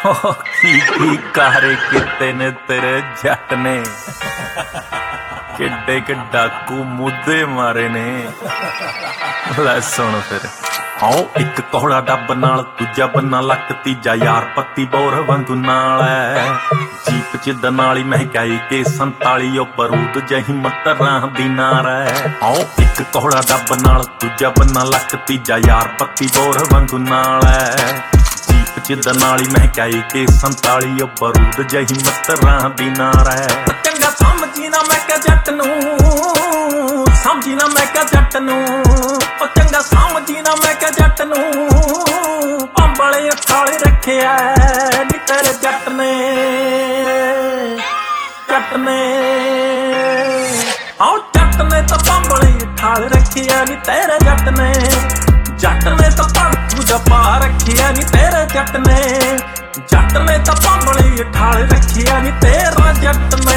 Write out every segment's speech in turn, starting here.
ਕੀ ਕਾਰੇ ਕਿਤੇ ਨੇ ਤੇਰੇ ਜੱਟ ਨੇ, ਕਿੱਡੇ ਕਿ ਡਾਕੂ ਮੁੱਦੇ ਮਾਰੇ ਨੇ। ਲੈ ਸੁਣ ਫਿਰ। ਆਓ ਇੱਕ ਕੋਹੜਾ ਡੱਬ ਨਾਲ ਦੂਜਾ ਬੰਨਾ ਲੱਕ, ਤੀਜਾ ਯਾਰ ਪੱਤੀ ਬੋਰ ਵਾਂਗੂ ਨਾਲ ਐ। ਜੀਪ ਚ ਦਨਾਲੀ ਮਹਿਕਾਈ ਕੇ 47 ਉਹ ਬਰੂਦ ਜਹੀ ਮਤਰਾਂ ਦੀ ਨਾਰ ਐ। ਆਓ ਇੱਕ ਕੋਹੜਾ ਡੱਬ ਨਾਲ ਦੂਜਾ ਬੰਨਾ ਲੱਕ, ਤੀਜਾ ਯਾਰ ਪੱਤੀ ਬੋਰ ਵਾਂਗੂ ਨਾਲ ਐ। ਜੀਪ ਚ ਦਨਾਲੀ ਮਹਿਕਾਈ ਕੇ 47 ਉਹ ਬਰੂਦ ਜਹੀ ਮਤਰਾਂ ਦੀ ਨਾਰ ਐ। ਚੰਗਾ ਸਮਝੀ ਨਾ ਮੈਂ ਕਿਹਾ ਜੱਟ ਨੂੰ, ਸਮਝੀ ਨਾ ਮੈਂ ਕਿਹਾ ਜੱਟ ਨੂੰ, ਉਹ ਚੰਗਾ ਸਮਝੀ ਨਾ ਮੈਂ ਕਿਹਾ ਜੱਟ ਨੂੰ। ਪੰਬਲੇ ਅਖਾਲੇ ਰੱਖਿਆ ਨੀ ਤੇਰੇ ਜੱਟ ਨੇ, ਜੱਟ ਨੇ। ਆਓ ਜੱਟ ਨੇ ਤਾਂ ਪੰਬਲੇ ਅਖਾਲੇ ਰੱਖਿਆ ਨੀ ਤੇਰੇ ਜੱਟ ਨੇ। ਜੱਟ ਨੇ ਤਾਂ ਭੜਥੂ ਜਪਾ ਰੱਖਿਆ ਨੀ ਤੇਰੇ ਜੱਟ ਨੇ। ਜੱਟ ਨੇ ਤਾਂ ਪੰਬਲੇ ਅਖਾਲੇ ਰੱਖਿਆ ਨੀ ਤੇਰਾ ਜੱਟ ਨੇ।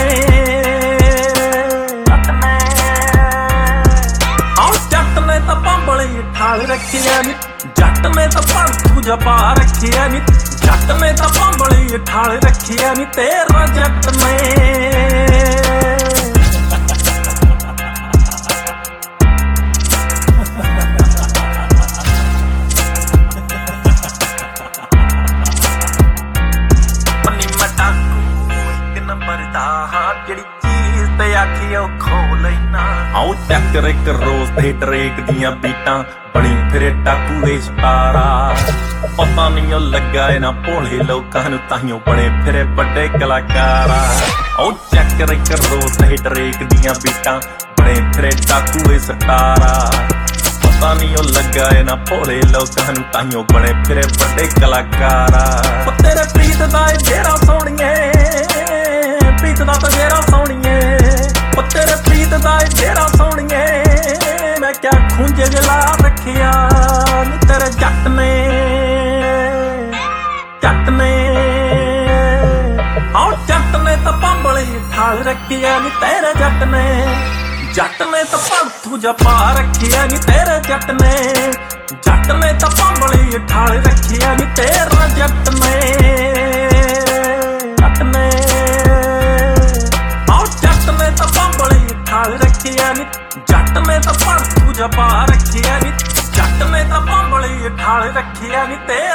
ਠਾਲ ਰੱਖਿਆ ਨੀ ਜੱਟ ਨੇ ਤਾਂ ਭੜਥੂ ਜਪਾ ਰੱਖਿਆ ਨੀ। ਜੱਟ ਨੇ ਤਾਂ ਪੰਬਲੀ ਠਾਲ ਰੱਖਿਆ ਨੀ ਤੇਰਾ ਜੱਟ ਨੇ। ਪੰਨੀ ਮੈਂ ਡਾਕੂ ਇੱਕ ਨੰਬਰ ਦਾ, ਜਿਹੜੀ ਚੀਜ਼ ਤੇ ਆਖੀ ਉਹ ਖੋ ਲੈਣਾ। ਆਓ ਚੱਕਰ ਇੱਕ ਰੋਜ਼ ਤੇ ਟਰੇਕ ਦੀਆਂ ਬੀਟਾਂ, ਬਣੀ ਫਿਰੇ ਟਾਕੂ ਦੇ ਸਟਾਰਾ। ਪਤਾ ਨਹੀਂ ਉਹ ਲੱਗਾ ਇਹਨਾਂ ਭੋਲੇ ਲੋਕਾਂ ਨੂੰ, ਤਾਈਓ ਬਣੇ ਫਿਰੇ ਵੱਡੇ ਕਲਾਕਾਰਾ। ਆਓ ਚੱਕਰ ਇੱਕ ਰੋਜ਼ ਤੇ ਟਰੇਕ ਦੀਆਂ ਬੀਟਾਂ, ਬਣੇ ਫਿਰੇ ਟਾਕੂ ਦੇ ਸਟਾਰਾ। ਪਤਾ ਨਹੀਂ ਉਹ ਲੱਗਾ ਇਹਨਾਂ ਭੋਲੇ ਲੋਕਾਂ ਨੂੰ, ਤਾਈਓ ਬਣੇ ਫਿਰੇ ਵੱਡੇ ਕਲਾਕਾਰਾ। ਤੇਰੇ ਪ੍ਰੀਤ ਦਾ ਇਹ ਡੇਰਾ ਸੋਹਣੀਏ, ਪ੍ਰੀਤ ਦਾ ਤਾਂ ਡੇਰਾ ਸੋਹਣੀਏ। ਤੇਰੇ ਪ੍ਰੀਤ ਦਾ ਇਹ ਡੇਰਾ ਸੋਹਣੀਏ, ਮੈਂ ਕਿਆ ਖੁੰਝੇ ਜਲਾ ਰੱਖਿਆ ਨੀ ਤੇਰੇ ਜੱਟ ਨੇ, ਜੱਟ ਨੇ। ਆਓ ਜੱਟ ਨੇ ਤਾਂ ਪੰਬਲੀ ਠਾਲ ਰੱਖਿਆ ਨੀ ਤੇਰੇ ਜੱਟ ਨੇ। ਜੱਟ ਨੇ ਤਾਂ ਭੜਥੂ ਜਪਾ ਰੱਖਿਆ ਨੀ ਤੇਰੇ ਜੱਟ ਨੇ। ਜੱਟ ਨੇ ਤਾਂ ਪੰਬਲੀ ਠਾਲ ਰੱਖਿਆ ਨੀ ਤੇਰਾ ਜੱਟ ਨੇ, ਜੱਟ ਨੇ। ਆਓ ਜੱਟ ਨੇ ਤਾਂ ਪੰਬਲੀ ਠਾਲ ਰੱਖਿਆ ਨੀ। ਜੱਟ ਨੇ ਤਾਂ ਭੜਥੂ ਜਪਾ ਰੱਖਿਆ ਨੀ। ਜੱਟ ਨੇ ਤਾਂ ਪੰਬਲੀ ਠਾਲ ਰੱਖਿਆ ਨੀ ਤੇ